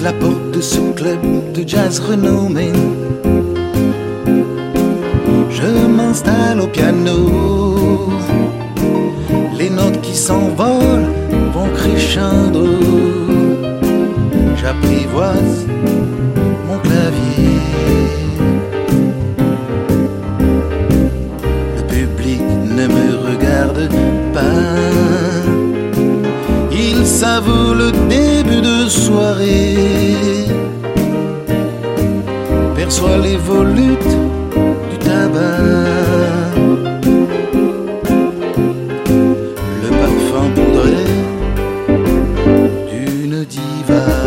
pousse la porte de ce club de jazz renommé. Je m'installe au piano. Les notes qui s'envolent vont crescendo. J'apprivoise mon clavier. Le public ne me regarde pas. Il savoure le début de soirée. Perçoit les volutes du tabac. Le parfum poudré d'une diva.